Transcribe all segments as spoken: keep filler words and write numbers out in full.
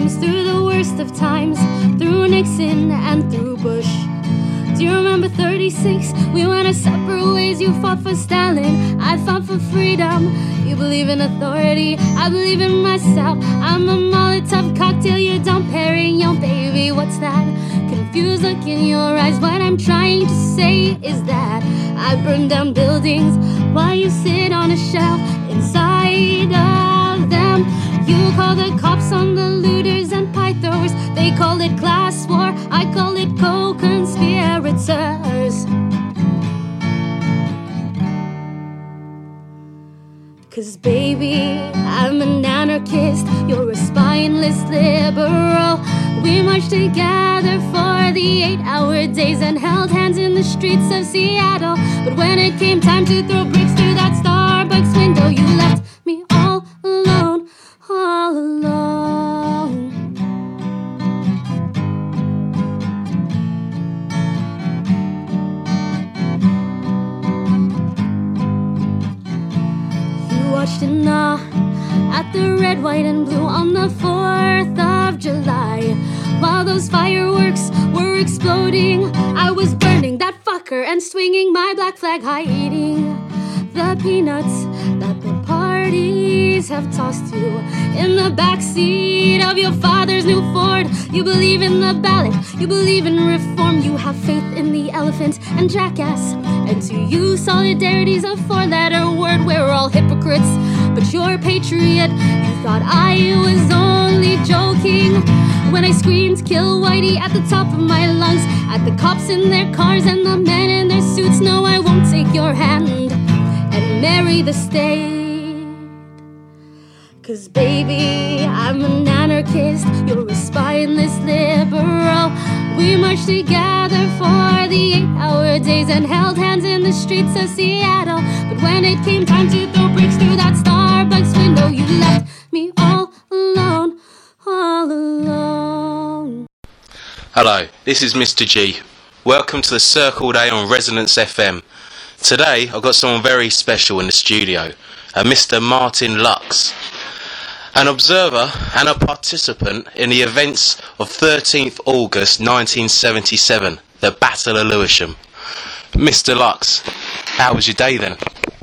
dreams through the worst of times, through Nixon and through Bush. Do you remember thirty-six? We went our separate ways. You fought for Stalin, I fought for freedom. You believe in authority, I believe in myself. I'm a Molotov cocktail, you're Dom Perignon, baby. What's that confused look in your eyes? What I'm trying to say is that I burn down buildings while you sit on a shelf inside of them. You call the cops on the looters and pie throwers. They call it class war, I call it co-conspirators. Cause baby, I'm an anarchist, you're a spineless liberal. We marched together for the eight-hour days and held hands in the streets of Seattle. But when it came time to throw bricks through that Starbucks window, you left me all alone, all alone. You watched in awe at the red, white, and blue on the fourth of July. While those fireworks were exploding, I was burning that fucker and swinging my black flag high, eating the peanuts that the parties have tossed you in the backseat of your father's new Ford. You believe in the ballot, you believe in reform, you have faith in the elephant and jackass. And to you, solidarity's a four-letter word. We're all hypocrites, but you're a patriot. You thought I was only joking when I screamed, "Kill Whitey," at the top of my lungs, at the cops in their cars and the men in their suits. No, I won't take your hand and marry the state. Cause baby, I'm an anarchist, you're a spineless liberal. We marched together for the eight-hour days and held hands in the streets of Seattle. But when it came time to throw bricks through that Starbucks window, you left me all alone, all alone. Hello, this is Mister G. Welcome to the Circle Day on Resonance F M. Today I've got someone very special in the studio, uh, Mister Martin Lux, an observer and a participant in the events of thirteenth August nineteen seventy-seven, the Battle of Lewisham. Mister Lux, how was your day then?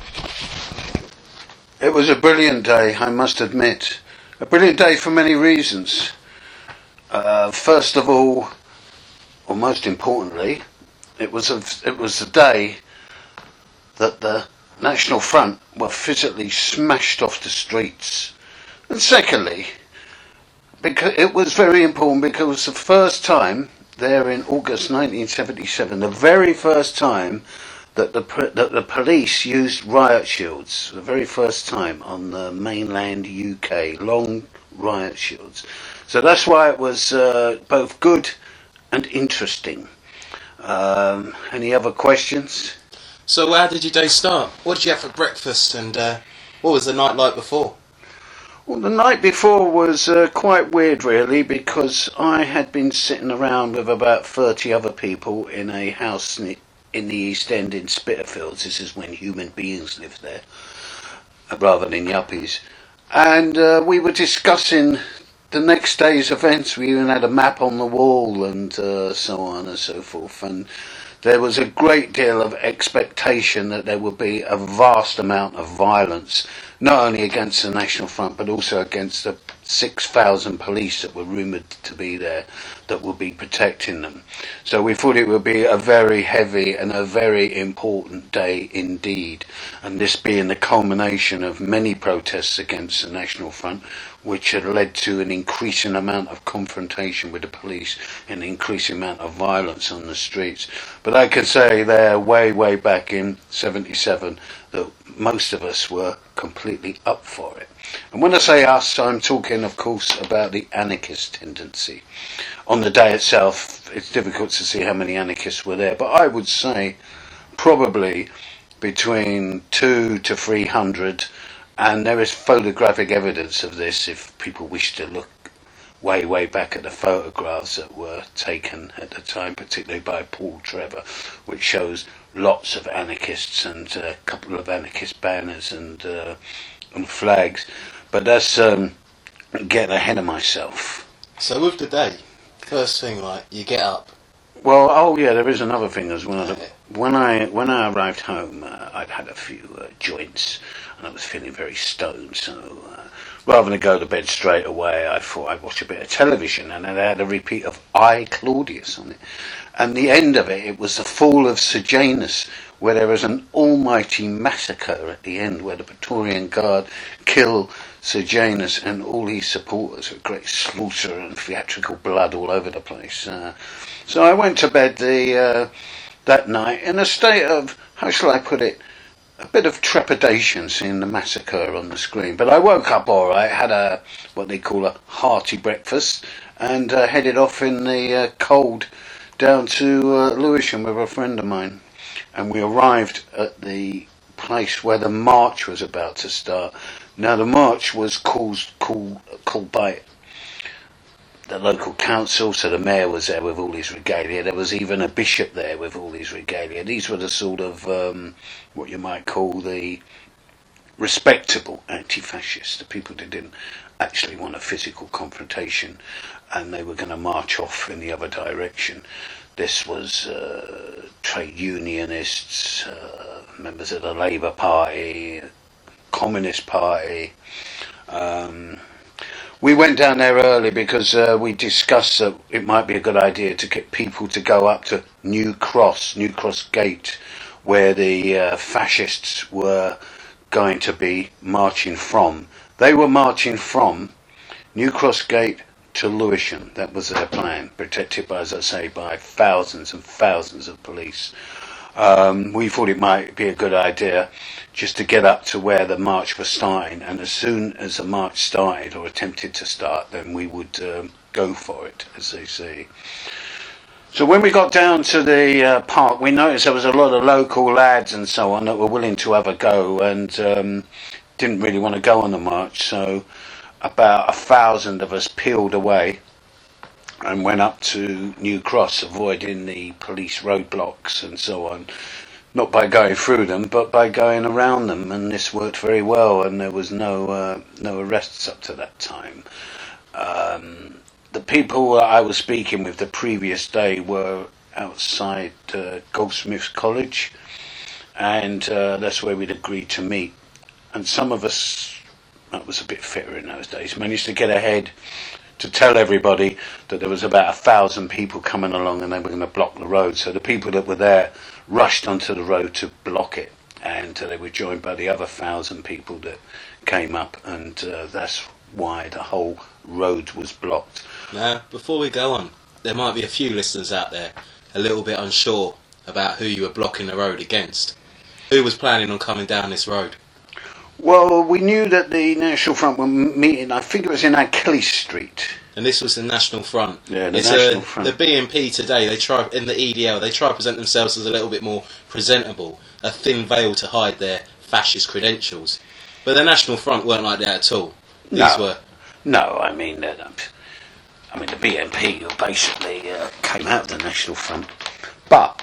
It was a brilliant day, I must admit. A brilliant day for many reasons. Uh, first of all, or most importantly, it was a, it was a day that the National Front were physically smashed off the streets. And secondly, because it was very important because it was the first time there in August nineteen seventy-seven, the very first time that the that the police used riot shields, the very first time on the mainland U K, long riot shields. So that's why it was uh, both good and interesting. Um, any other questions? So how did your day start? What did you have for breakfast, and uh, what was the night like before? Well, the night before was uh, quite weird, really, because I had been sitting around with about thirty other people in a house in the East End in Spitalfields. This is when human beings lived there, rather than yuppies. And uh, we were discussing the next day's events. We even had a map on the wall and uh, so on and so forth. And there was a great deal of expectation that there would be a vast amount of violence, not only against the National Front, but also against the six thousand police that were rumoured to be there that would be protecting them. So we thought it would be a very heavy and a very important day indeed. And this being the culmination of many protests against the National Front, which had led to an increasing amount of confrontation with the police and an increasing amount of violence on the streets. But I can say there, way, way back in seventy-seven, that most of us were completely up for it. And when I say us, I'm talking, of course, about the anarchist tendency. On the day itself, it's difficult to see how many anarchists were there, but I would say probably between two to three hundred, and there is photographic evidence of this if people wish to look way, way back at the photographs that were taken at the time, particularly by Paul Trevor, which shows lots of anarchists and a couple of anarchist banners and uh, and flags. But that's um, getting ahead of myself. So with the day, first thing, like, you get up. Well, oh yeah, there is another thing as well. Yeah. When I when I arrived home, uh, I'd had a few uh, joints, and I was feeling very stoned. So uh, rather than go to bed straight away, I thought I'd watch a bit of television, and then they had a repeat of I, Claudius on it. And the end of it, it was the fall of Sejanus, where there was an almighty massacre at the end, where the Praetorian Guard kill Sejanus and all his supporters, with great slaughter and theatrical blood all over the place. Uh, so I went to bed the uh, that night in a state of, how shall I put it, a bit of trepidation seeing the massacre on the screen. But I woke up all right, had a what they call a hearty breakfast, and uh, headed off in the uh, cold down to uh, Lewisham with a friend of mine. And we arrived at the place where the march was about to start. Now the march was called, called, called by the local council, so the mayor was there with all his regalia. There was even a bishop there with all his regalia. These were the sort of, um, what you might call the respectable anti-fascists, the people that didn't actually want a physical confrontation, and they were going to march off in the other direction. This was uh, trade unionists, uh, members of the Labour Party, Communist Party. Um, we went down there early because uh, we discussed that it might be a good idea to get people to go up to New Cross, New Cross Gate, where the uh, fascists were going to be marching from. They were marching from New Cross Gate to Lewisham. That was their plan, protected by, as I say, by thousands and thousands of police. Um, we thought it might be a good idea just to get up to where the march was starting, and as soon as the march started or attempted to start, then we would um, go for it, as they say. So when we got down to the uh, park, we noticed there was a lot of local lads and so on that were willing to have a go, and um, didn't really want to go on the march. So about a thousand of us peeled away and went up to New Cross, avoiding the police roadblocks and so on. Not by going through them, but by going around them, and this worked very well, and there was no uh, no arrests up to that time. Um, the people I was speaking with the previous day were outside uh, Goldsmiths College, and uh, that's where we'd agreed to meet. And some of us, that was a bit fitter in those days, managed to get ahead to tell everybody that there was about a thousand people coming along and they were going to block the road. So the people that were there rushed onto the road to block it, and uh, they were joined by the other thousand people that came up, and uh, that's why the whole road was blocked. Now, before we go on, there might be a few listeners out there a little bit unsure about who you were blocking the road against. Who was planning on coming down this road? Well, we knew that the National Front were meeting, I think it was in Achilles Street. And this was the National Front. Yeah, the it's National a, Front. The B N P today, they try in the E D L, they try to present themselves as a little bit more presentable, a thin veil to hide their fascist credentials. But the National Front weren't like that at all. These No. were. No, I mean, uh, I mean the B N P basically uh, came out of the National Front, but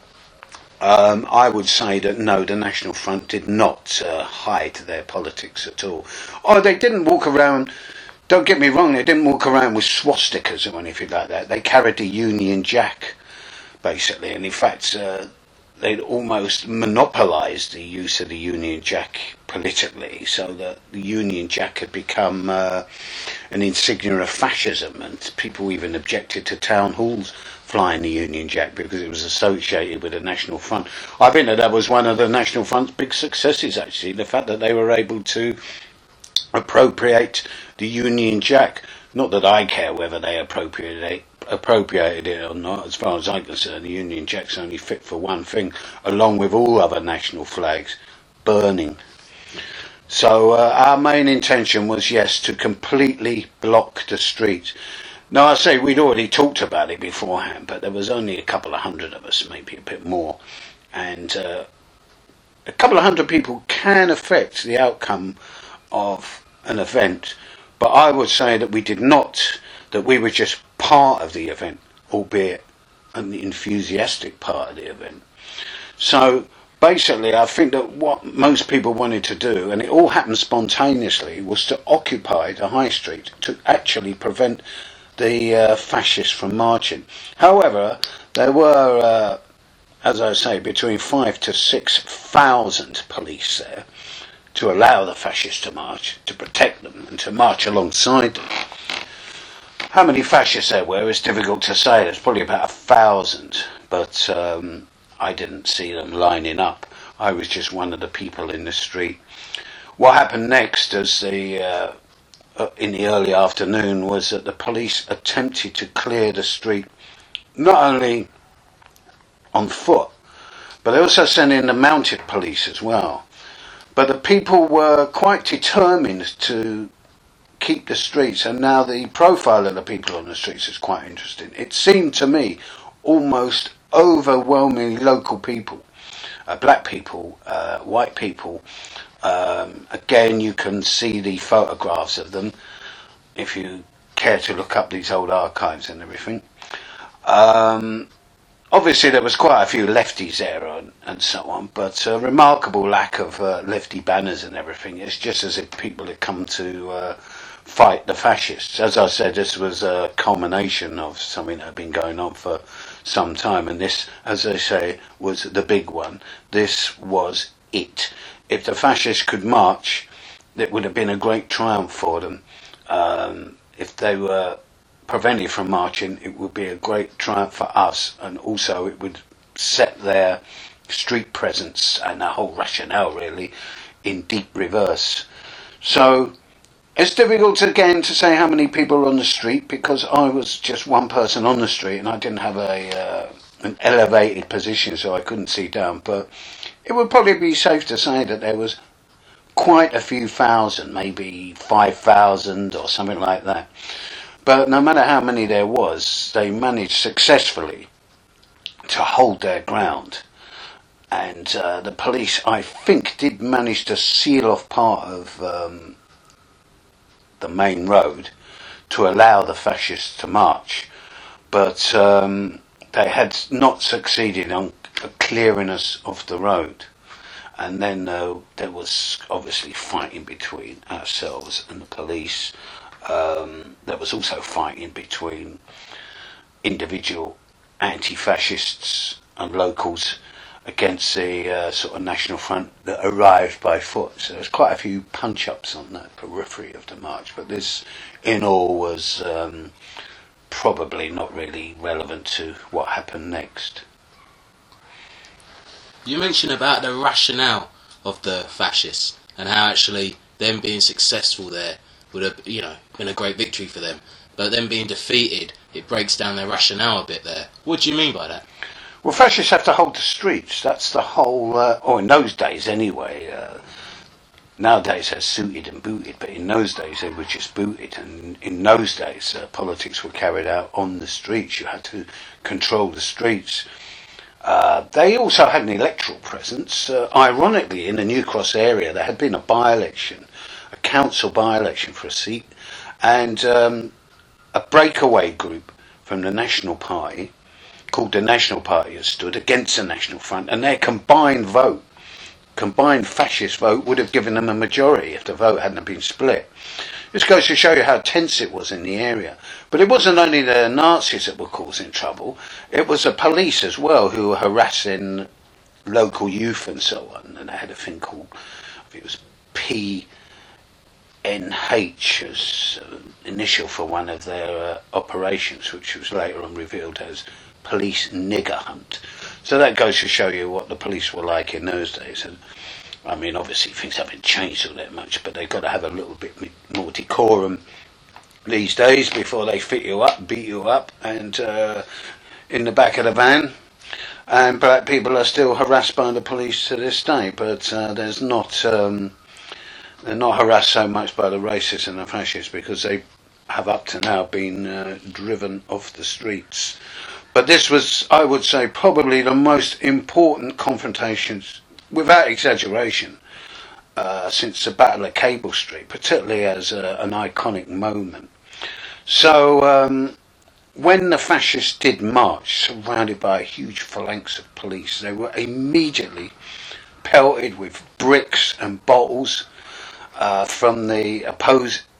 um, I would say that no, the National Front did not uh, hide their politics at all. Oh, they didn't walk around. Don't get me wrong, they didn't walk around with swastikas or anything like that. They carried the Union Jack, basically, and in fact, uh, they'd almost monopolised the use of the Union Jack politically, so that the Union Jack had become uh, an insignia of fascism, and people even objected to town halls flying the Union Jack because it was associated with the National Front. I think that that was one of the National Front's big successes, actually, the fact that they were able to appropriate the Union Jack. Not that I care whether they appropriated it, appropriated it or not. As far as I'm concerned, the Union Jack's only fit for one thing, along with all other national flags: burning. So uh, our main intention was, yes, to completely block the streets. Now, I say we'd already talked about it beforehand, but there was only a couple of hundred of us, maybe a bit more, and uh, a couple of hundred people can affect the outcome of an event, but I would say that we did not, that we were just part of the event, albeit an enthusiastic part of the event. So basically, I think that what most people wanted to do, and it all happened spontaneously, was to occupy the high street, to actually prevent the uh, fascists from marching. However, there were, uh, as I say, between five to six thousand police there to allow the fascists to march, to protect them, and to march alongside them. How many fascists there were is difficult to say. There's probably about a thousand, but um, I didn't see them lining up. I was just one of the people in the street. What happened next, as the uh, in the early afternoon, was that the police attempted to clear the street, not only on foot, but they also sent in the mounted police as well. But the people were quite determined to keep the streets, and now the profile of the people on the streets is quite interesting. It seemed to me almost overwhelmingly local people, uh, black people, uh, white people. Um, again, you can see the photographs of them if you care to look up these old archives and everything. Um, obviously, there was quite a few lefties there and, and so on, but a remarkable lack of uh, lefty banners and everything. It's just as if people had come to uh, fight the fascists. As I said, this was a culmination of something that had been going on for some time, and this, as they say, was the big one. This was it. If the fascists could march, it would have been a great triumph for them. Um, if they were prevented from marching, it would be a great triumph for us, and also it would set their street presence and the whole rationale really in deep reverse. So it's difficult again to say how many people are on the street, because I was just one person on the street and I didn't have a uh, an elevated position, so I couldn't see down, but it would probably be safe to say that there was quite a few thousand, maybe five thousand or something like that. But no matter how many there was, they managed successfully to hold their ground. And uh, the police, I think, did manage to seal off part of um, the main road to allow the fascists to march. But um, they had not succeeded on clearing us off the road. And then uh, there was obviously fighting between ourselves and the police. Um, there was also fighting between individual anti-fascists and locals against the uh, sort of National Front that arrived by foot. So there's quite a few punch-ups on that periphery of the march. But this, in all, was um, probably not really relevant to what happened next. You mentioned about the rationale of the fascists and how actually them being successful there would have, you know, been a great victory for them. But them being defeated, it breaks down their rationale a bit there. What do you mean by that? Well, fascists have to hold the streets. That's the whole, uh, or in those days anyway. Uh, nowadays they're suited and booted, but in those days they were just booted. And in those days uh, politics were carried out on the streets. You had to control the streets. Uh, they also had an electoral presence. Uh, ironically, in the New Cross area, there had been a by-election, a council by-election for a seat, and um, a breakaway group from the National Party, called the National Party, has stood against the National Front, and their combined vote, combined fascist vote, would have given them a majority if the vote hadn't been split. This goes to show you how tense it was in the area. But it wasn't only the Nazis that were causing trouble, it was the police as well who were harassing local youth and so on. And they had a thing called, I think it was P N H as an initial for one of their uh, operations, which was later on revealed as Police Nigger Hunt. So that goes to show you what the police were like in those days. And I mean, obviously things haven't changed all that much, but they've got to have a little bit more decorum these days before they fit you up, beat you up, and uh, in the back of the van. And black people are still harassed by the police to this day, but uh, there's not um, they're not harassed so much by the racists and the fascists, because they have up to now been uh, driven off the streets. But this was, I would say, probably the most important confrontations, without exaggeration, uh, since the Battle of Cable Street, particularly as a, an iconic moment. So um, when the fascists did march, surrounded by a huge phalanx of police, they were immediately pelted with bricks and bottles uh, from the oppose,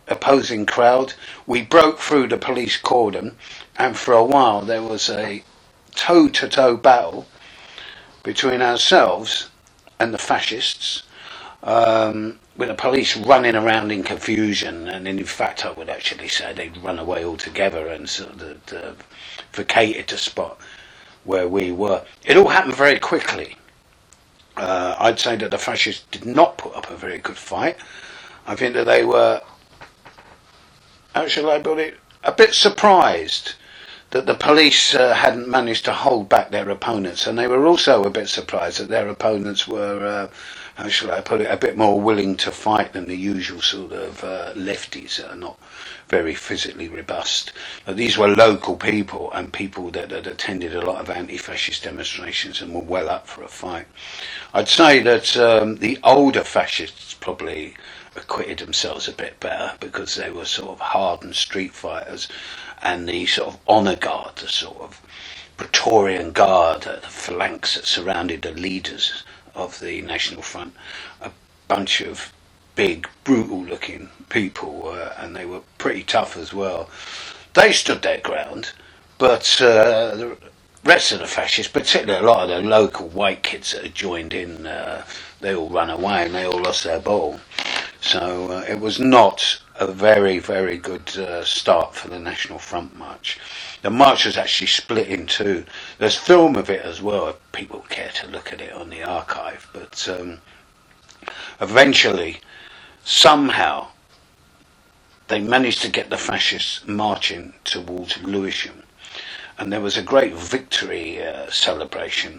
opposing crowd. We broke through the police cordon, and for a while there was a toe-to-toe battle between ourselves and the fascists, um, with the police running around in confusion, and in fact I would actually say they'd run away altogether and sort of uh, vacated the spot where we were. It all happened very quickly. Uh, I'd say that the fascists did not put up a very good fight. I think that they were, how shall I put it, a bit surprised that the police uh, hadn't managed to hold back their opponents, and they were also a bit surprised that their opponents were, uh, how shall I put it, a bit more willing to fight than the usual sort of uh, lefties that are not very physically robust. But these were local people and people that had attended a lot of anti-fascist demonstrations and were well up for a fight. I'd say that um, the older fascists probably acquitted themselves a bit better because they were sort of hardened street fighters, and the sort of honour guard, the sort of Praetorian Guard, uh, the phalanx that surrounded the leaders of the National Front, a bunch of big, brutal-looking people, uh, and they were pretty tough as well. They stood their ground, but uh, the rest of the fascists, particularly a lot of the local white kids that had joined in, uh, they all ran away and they all lost their ball. So uh, it was not a very, very good uh, start for the National Front march. The march was actually split in two. There's film of it as well, if people care to look at it on the archive. But um, eventually, somehow, they managed to get the fascists marching towards Lewisham. And there was a great victory uh, celebration,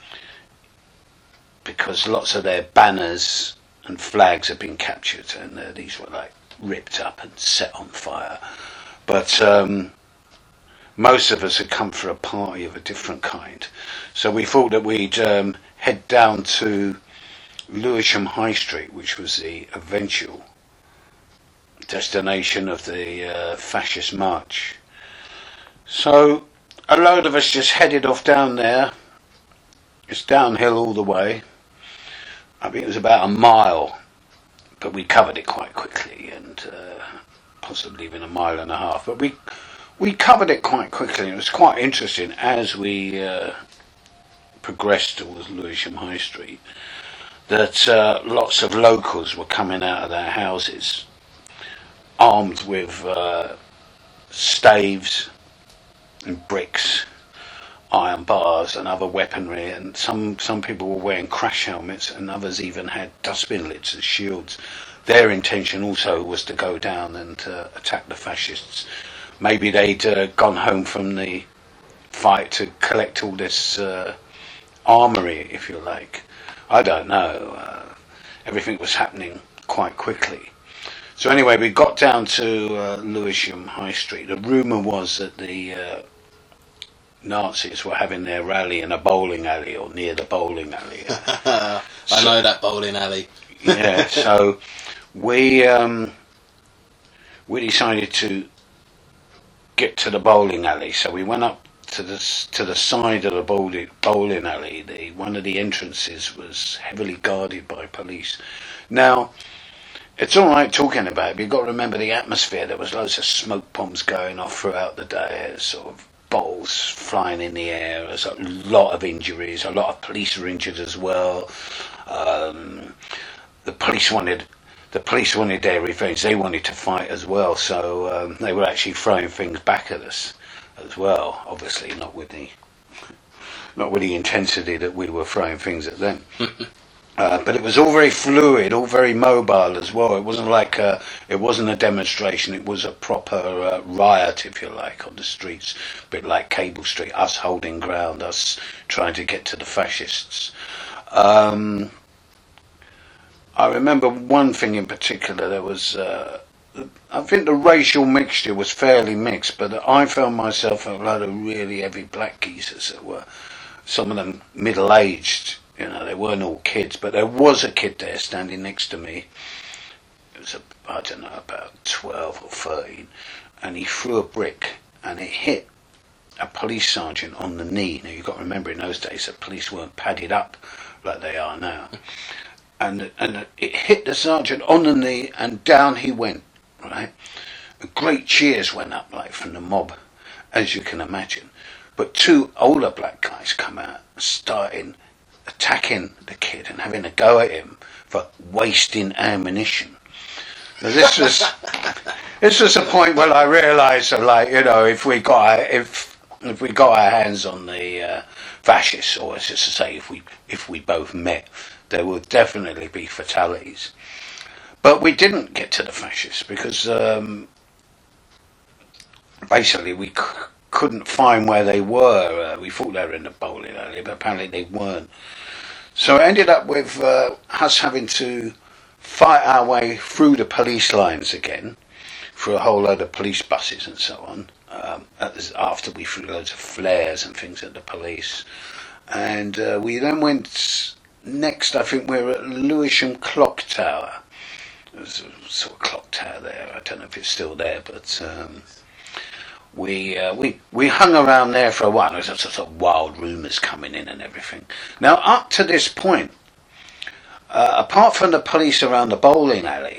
because lots of their banners and flags had been captured, and uh, these were like ripped up and set on fire. But um, most of us had come for a party of a different kind, so we thought that we'd um, head down to Lewisham High Street, which was the eventual destination of the uh, fascist march. So a load of us just headed off down there. It's downhill all the way. I think it was about a mile, but we covered it quite quickly, and uh, possibly even a mile and a half. But we we covered it quite quickly. It was quite interesting as we uh, progressed towards Lewisham High Street, that uh, lots of locals were coming out of their houses armed with uh, staves and bricks, iron bars and other weaponry, and some, some people were wearing crash helmets, and others even had dustbin lids as shields. Their intention also was to go down and uh, attack the fascists. Maybe they'd uh, gone home from the fight to collect all this uh, armoury, if you like. I don't know. Uh, everything was happening quite quickly. So anyway, we got down to uh, Lewisham High Street. The rumour was that the uh, Nazis were having their rally in a bowling alley or near the bowling alley. I so, know that bowling alley. Yeah, so we um, we decided to get to the bowling alley. So we went up to the to the side of the bowling bowling alley. The one of the entrances was heavily guarded by police. Now, it's all right talking about it, but you've got to remember the atmosphere. There was loads of smoke bombs going off throughout the day. There's sort of bottles flying in the air. There's a lot of injuries. A lot of police were injured as well. Um, the police wanted the police wanted their revenge. They wanted to fight as well. So um, they were actually throwing things back at us as well. Obviously, not with the not with the intensity that we were throwing things at them. Uh, but it was all very fluid, all very mobile as well. It wasn't like a, it wasn't a demonstration. It was a proper uh, riot, if you like, on the streets. A bit like Cable Street, us holding ground, us trying to get to the fascists. Um, I remember one thing in particular. There was, uh, I think the racial mixture was fairly mixed, but I found myself with a lot of really heavy black geezers that were, some of them middle-aged. You know, they weren't all kids, but there was a kid there standing next to me. It was, a, I don't know, about twelve or thirteen, and he threw a brick, and it hit a police sergeant on the knee. Now, you've got to remember, in those days, the police weren't padded up like they are now. And and it hit the sergeant on the knee, and down he went, right? Great cheers went up, like, from the mob, as you can imagine. But two older black guys come out, starting attacking the kid and having a go at him for wasting ammunition. Now, this was this was a point where I realised that, like, you know, if we got our, if if we got our hands on the uh, fascists, or as to say, if we if we both met, there would definitely be fatalities. But we didn't get to the fascists because um, basically we c- couldn't find where they were. Uh, we thought they were in the bowling alley, but apparently they weren't. So it ended up with uh, us having to fight our way through the police lines again, through a whole load of police buses and so on, um, after we threw loads of flares and things at the police. And uh, we then went next, I think we were at Lewisham Clock Tower. There's a sort of clock tower there. I don't know if it's still there, but um, we uh, we we hung around there for a while. There was sort of wild rumours coming in and everything. Now, up to this point, uh, apart from the police around the bowling alley,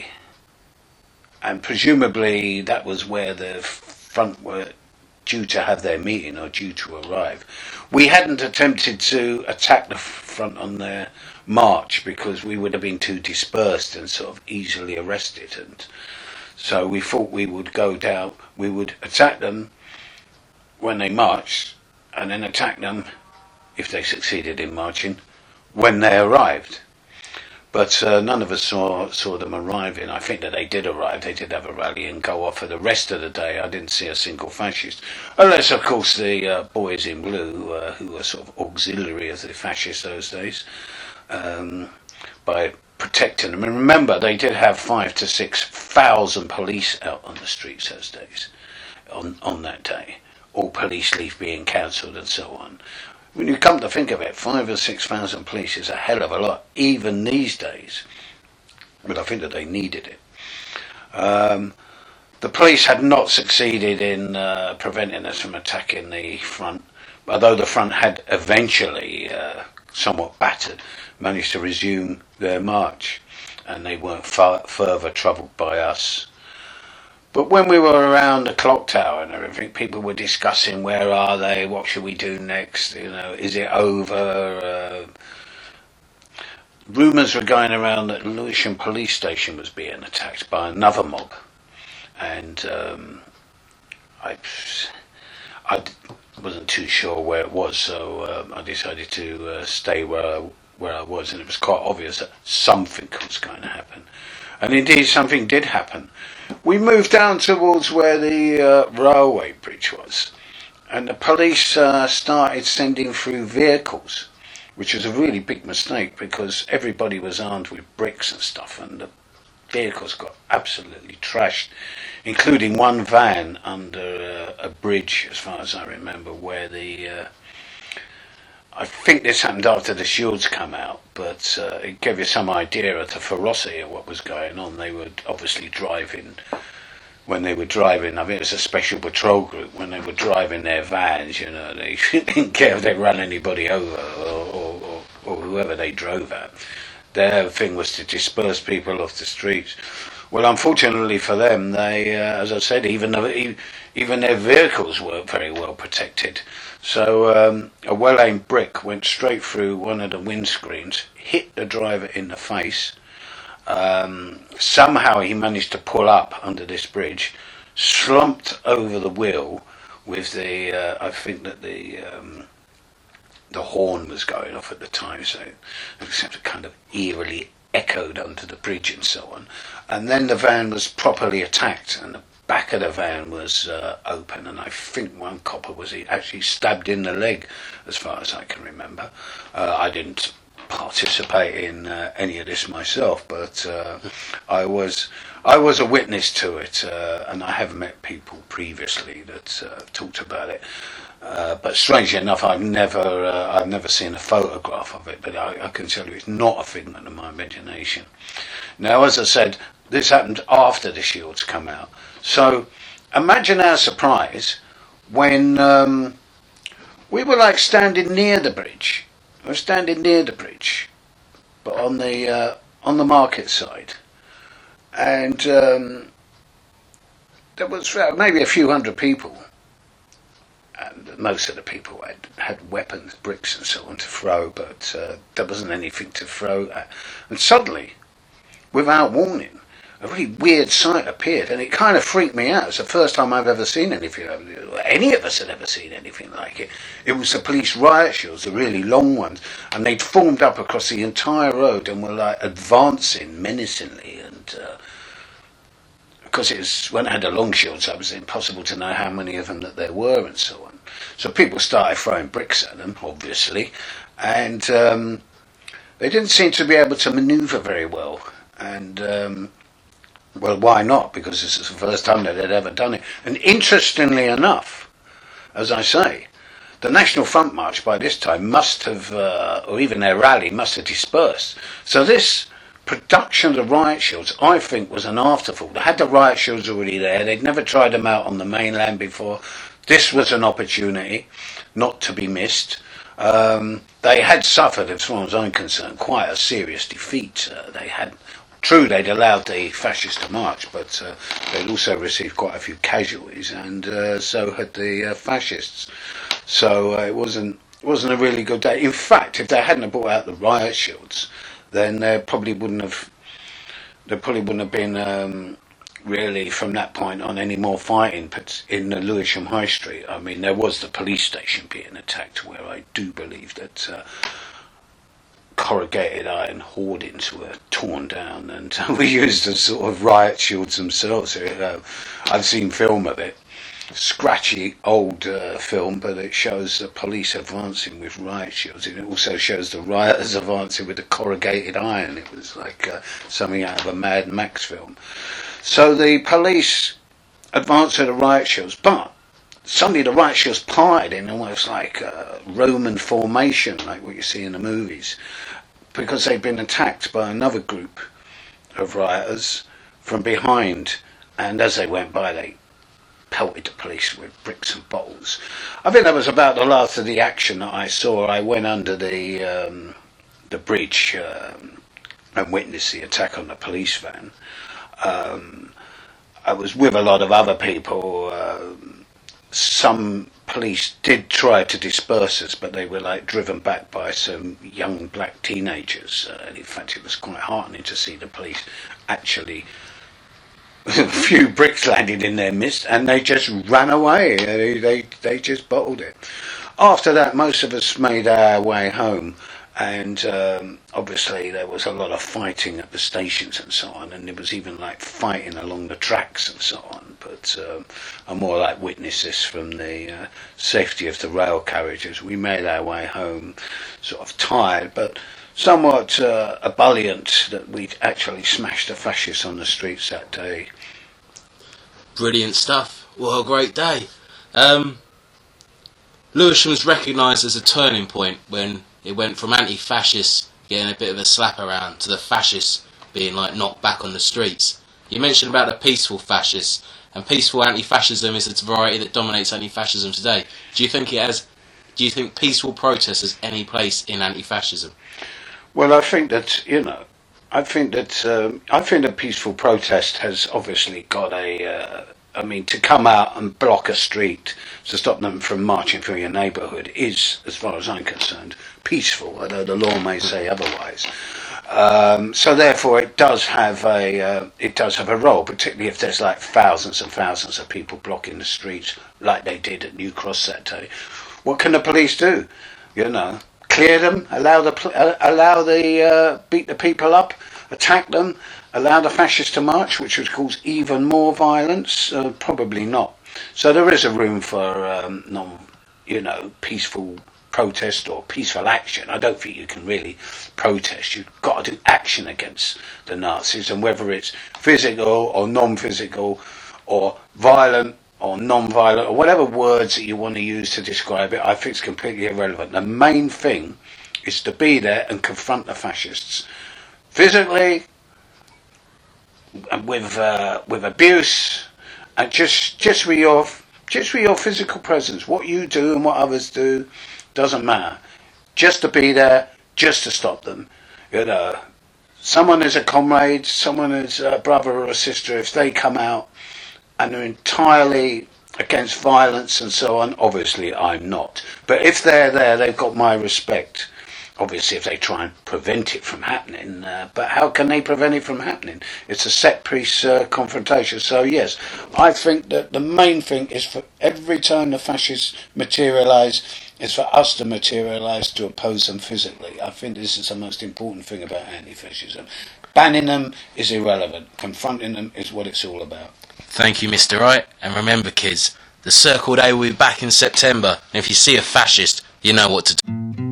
and presumably that was where the front were due to have their meeting or due to arrive, we hadn't attempted to attack the front on their march because we would have been too dispersed and sort of easily arrested, and so we thought we would go down, we would attack them when they marched, and then attack them, if they succeeded in marching, when they arrived. But uh, none of us saw saw them arriving. I think that they did arrive. They did have a rally and go off for the rest of the day. I didn't see a single fascist. Unless, of course, the uh, boys in blue, uh, who were sort of auxiliary of the fascists those days, um, by protecting them. And remember, they did have five to six thousand police out on the streets those days, on, on that day. All police leave being cancelled and so on. When you come to think of it, five or six thousand police is a hell of a lot, even these days. But I think that they needed it. Um, the police had not succeeded in uh, preventing us from attacking the front, although the front had eventually, uh, somewhat battered, managed to resume their march, and they weren't far further troubled by us. But when we were around the clock tower and everything, people were discussing, where are they, what should we do next, you know, is it over? Uh, rumours were going around that Lewisham police station was being attacked by another mob, and um, I, I wasn't too sure where it was, so um, I decided to uh, stay where I, where I was, and it was quite obvious that something was going to happen. And indeed, something did happen. We moved down towards where the uh, railway bridge was, and the police uh, started sending through vehicles, which was a really big mistake because everybody was armed with bricks and stuff, and the vehicles got absolutely trashed, including one van under uh, a bridge, as far as I remember, where the... Uh, I think this happened after the shields come out, but uh, it gave you some idea of the ferocity of what was going on. They were obviously driving, when they were driving, I think it was a special patrol group, when they were driving their vans, you know, they didn't care if they ran anybody over or, or, or, or whoever they drove at. Their thing was to disperse people off the streets. Well, unfortunately for them, they, uh, as I said, even the, even their vehicles weren't very well protected. So um, a well-aimed brick went straight through one of the windscreens, hit the driver in the face. Um, somehow he managed to pull up under this bridge, slumped over the wheel with the, uh, I think that the um, the horn was going off at the time, so it kind of eerily echoed under the bridge and so on. And then the van was properly attacked, and the back of the van was uh, open, and I think one copper was actually stabbed in the leg, as far as I can remember. Uh, I didn't participate in uh, any of this myself, but uh, I was I was a witness to it, uh, and I have met people previously that uh, talked about it. Uh, but strangely enough, I've never uh, I've never seen a photograph of it, but I, I can tell you it's not a figment of my imagination. Now, as I said, this happened after the shields come out. So imagine our surprise when um, we were like standing near the bridge. We were standing near the bridge, but on the uh, on the market side, and um, there was uh, maybe a few hundred people, and most of the people had, had weapons, bricks and so on to throw, but uh, there wasn't anything to throw at. And suddenly, without warning, a really weird sight appeared, and it kind of freaked me out. It's the first time I've ever seen anything, any of us had ever seen anything like it. It was the police riot shields, the really long ones, and they'd formed up across the entire road and were like advancing menacingly. And uh, because it was, when I had the long shields, it was impossible to know how many of them that there were and so on. So people started throwing bricks at them, obviously, and um, they didn't seem to be able to manoeuvre very well. And um, well, why not? Because this is the first time that they'd ever done it. And interestingly enough, as I say, the National Front March by this time must have, uh, or even their rally, must have dispersed. So this production of the riot shields, I think, was an afterthought. They had the riot shields already there. They'd never tried them out on the mainland before. This was an opportunity not to be missed. Um, they had suffered, as far as I'm concerned, quite a serious defeat. Uh, they had... True, they'd allowed the fascists to march, but uh, they'd also received quite a few casualties, and uh, so had the uh, fascists. So uh, it wasn't it wasn't a really good day. In fact, if they hadn't have brought out the riot shields, then there probably wouldn't have there probably wouldn't have been um, really from that point on any more fighting in the Lewisham High Street. I mean, there was the police station being attacked, where I do believe that. Uh, corrugated iron hoardings were torn down, and we used the sort of riot shields themselves. Uh, I've seen film of it, scratchy old uh, film, but it shows the police advancing with riot shields, and it also shows the rioters advancing with the corrugated iron. It was like uh, something out of a Mad Max film. So the police advanced with the riot shields, but suddenly the riot shields parted in almost like a Roman formation, like what you see in the movies, because they'd been attacked by another group of rioters from behind, and as they went by they pelted the police with bricks and bottles. I think that was about the last of the action that I saw. I went under the um, the bridge um, and witnessed the attack on the police van. Um, I was with a lot of other people. Um, some police did try to disperse us, but they were like driven back by some young black teenagers. Uh, and in fact, it was quite heartening to see the police actually a few bricks landed in their midst, and they just ran away. They, they they just bottled it. After that, most of us made our way home, and um, obviously there was a lot of fighting at the stations and so on, and there was even like fighting along the tracks and so on. But um, I more like witnessed this from the uh, safety of the rail carriages. We made our way home, sort of tired, but somewhat uh, ebullient that we'd actually smashed the fascists on the streets that day. Brilliant stuff. What a great day. Um, Lewisham was recognised as a turning point when it went from anti-fascists getting a bit of a slap around to the fascists being like knocked back on the streets. You mentioned about the peaceful fascists, and peaceful anti-fascism is a variety that dominates anti-fascism today. Do you think it has? Do you think peaceful protest has any place in anti-fascism? Well, I think that, you know, I think that um, I think that peaceful protest has obviously got a. Uh, I mean, to come out and block a street to stop them from marching through your neighbourhood is, as far as I'm concerned, peaceful, although the law may say otherwise. Um, so therefore, it does have a uh, it does have a role, particularly if there's like thousands and thousands of people blocking the streets, like they did at New Cross that day. What can the police do? You know. Clear them, allow the allow the uh, beat the people up, attack them, allow the fascists to march, which would cause even more violence. Uh, probably not. So there is a room for um, non, you know, peaceful protest or peaceful action. I don't think you can really protest. You've got to do action against the Nazis, and whether it's physical or non-physical or violent or non-violent, or whatever words that you want to use to describe it, I think it's completely irrelevant. The main thing is to be there and confront the fascists physically, with uh, with abuse, and just just with your just with your physical presence. What you do and what others do doesn't matter. Just to be there, just to stop them. You know, someone is a comrade, someone is a brother or a sister. If they come out and are entirely against violence and so on, obviously I'm not. But if they're there, they've got my respect. Obviously, if they try and prevent it from happening, uh, but how can they prevent it from happening? It's a set-piece uh, confrontation. So yes, I think that the main thing is for every time the fascists materialise, is for us to materialise to oppose them physically. I think this is the most important thing about anti-fascism. Banning them is irrelevant. Confronting them is what it's all about. Thank you, Mister Wright. And remember, kids, the Circle Day will be back in September. And if you see a fascist, you know what to do.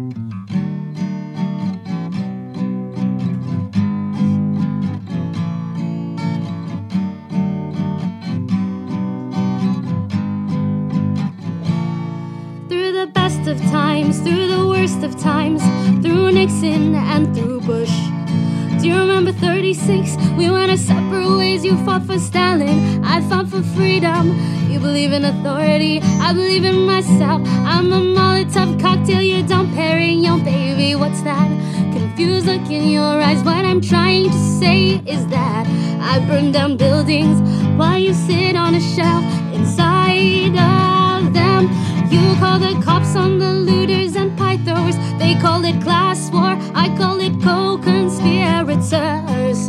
Of times, through the worst of times, through Nixon and through Bush. Do you remember thirty-six? We went our separate ways. You fought for Stalin, I fought for freedom. You believe in authority, I believe in myself. I'm a Molotov cocktail, you don't Perignon, baby. What's that confused look in your eyes? What I'm trying to say is that I burn down buildings while you sit on a shelf inside of them. You call the cops on the looters and pie throwers. They call it class war, I call it co-conspirators.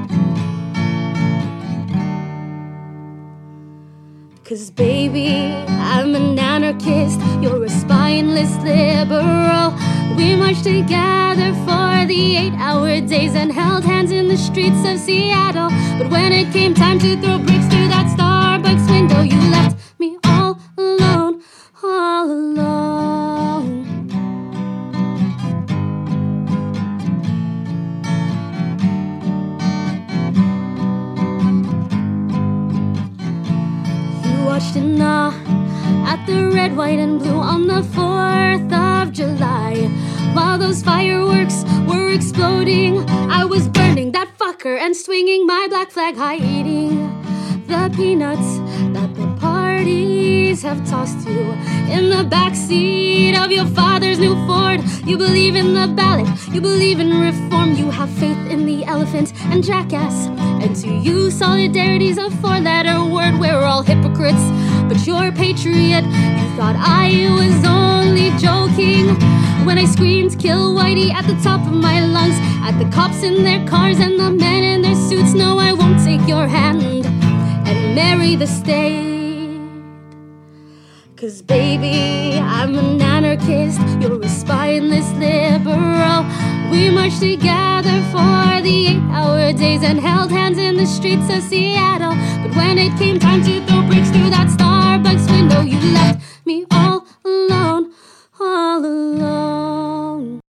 Cause baby, I'm an anarchist, you're a spineless liberal. We marched together for the eight-hour days and held hands in the streets of Seattle. But when it came time to throw bricks through that Starbucks window, you left me all alone. All alone. You watched in awe at the red, white, and blue on the fourth of July. While those fireworks were exploding, I was burning that fucker and swinging my black flag, hiding the peanuts that the parties have tossed you in the backseat of your father's new Ford. You believe in the ballot, you believe in reform. You have faith in the elephant and jackass. And to you, solidarity's a four-letter word. We're all hypocrites, but you're a patriot. You thought I was only joking when I screamed, kill Whitey, at the top of my lungs, at the cops in their cars and the men in their suits. No, I won't take your hand and marry the state. Cause baby, I'm an anarchist, you're a spineless liberal. We marched together for the eight-hour days and held hands in the streets of Seattle. But when it came time to throw bricks through that Starbucks window, you left me all